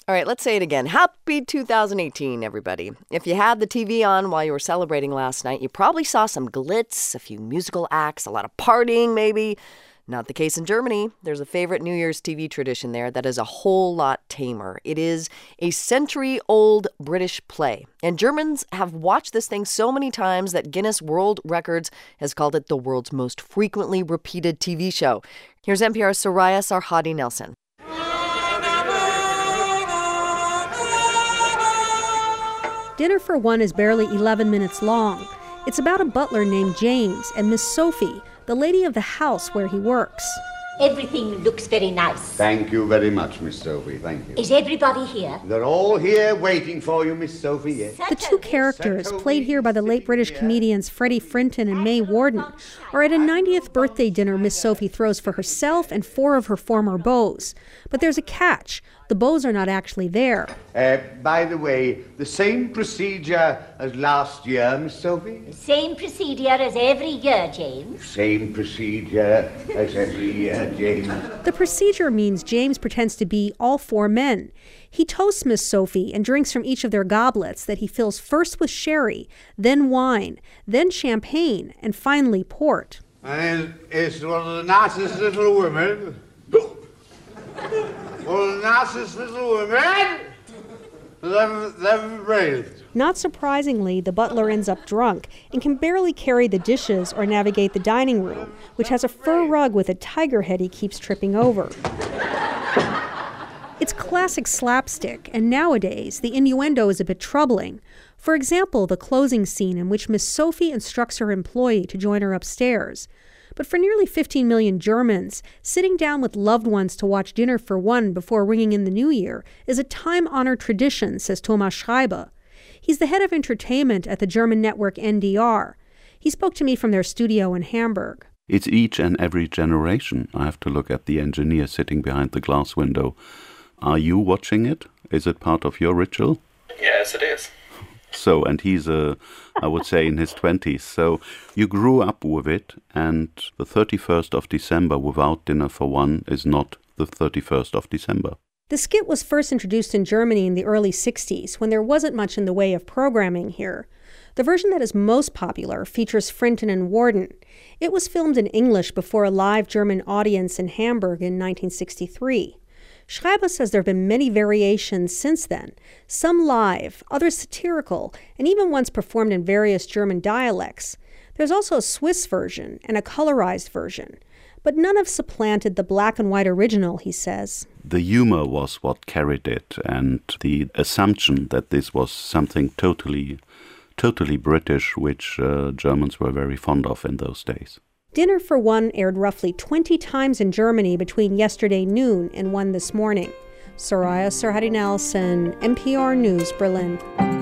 All right, let's say it again. Happy 2018, everybody. If you had the TV on while you were celebrating last night, you probably saw some glitz, a few musical acts, a lot of partying maybe. Not the case in Germany. There's a favorite New Year's TV tradition there that is a whole lot tamer. It is a century-old British play. And Germans have watched this thing so many times that Guinness World Records has called it the world's most frequently repeated TV show. Here's NPR's Soraya Sarhadi Nelson. Dinner for One is barely 11 minutes long. It's about a butler named James and Miss Sophie, the lady of the house where he works. Everything looks very nice. Thank you very much, Miss Sophie. Thank you. Is everybody here? They're all here waiting for you, Miss Sophie, yes. The two characters, played here by the late British comedians Freddie Frinton and May Warden, are at a 90th birthday dinner Miss Sophie throws for herself and 4 of her former beaux. But there's a catch. The beaux are not actually there. By the way, the same procedure as last year, Miss Sophie? The same procedure as every year, James. Same procedure as every year, James. The procedure means James pretends to be all 4 men. He toasts Miss Sophie and drinks from each of their goblets that he fills first with sherry, then wine, then champagne, and finally port. And it's one of the nicest little women. One of the nicest little women that ever breathed. Not surprisingly, the butler ends up drunk and can barely carry the dishes or navigate the dining room, which has a fur rug with a tiger head he keeps tripping over. It's classic slapstick, and nowadays the innuendo is a bit troubling. For example, the closing scene in which Miss Sophie instructs her employee to join her upstairs. But for nearly 15 million Germans, sitting down with loved ones to watch Dinner for One before ringing in the new year is a time-honored tradition, says Thomas Schreiber. He's the head of entertainment at the German network NDR. He spoke to me from their studio in Hamburg. It's each and every generation. I have to look at the engineer sitting behind the glass window. Are you watching it? Is it part of your ritual? Yes, it is. So, and he's, I would say, in his 20s. So you grew up with it, and the 31st of December without Dinner for One is not the 31st of December. The skit was first introduced in Germany in the early 60s, when there wasn't much in the way of programming here. The version that is most popular features Frinton and Warden. It was filmed in English before a live German audience in Hamburg in 1963. Schreiber says there have been many variations since then, some live, others satirical, and even ones performed in various German dialects. There's also a Swiss version and a colorized version, but none have supplanted the black and white original, he says. The humor was what carried it, and the assumption that this was something totally British, which Germans were very fond of in those days. Dinner for One aired roughly 20 times in Germany between yesterday noon and 1 this morning. Soraya Sarhadi Nelson, NPR News, Berlin.